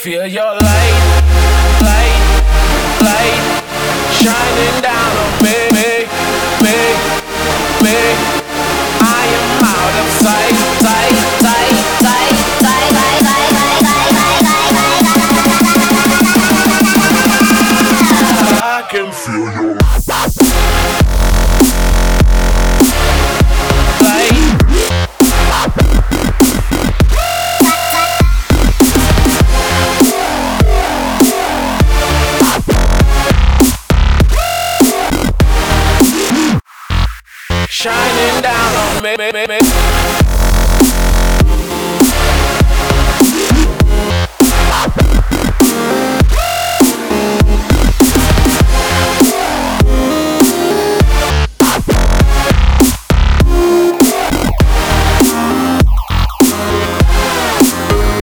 feel your light, light, light, shining down on me, me, me. I am out of sight, sight, sight, sight, sight, sight, sight, sight. I can feel your shining down on me.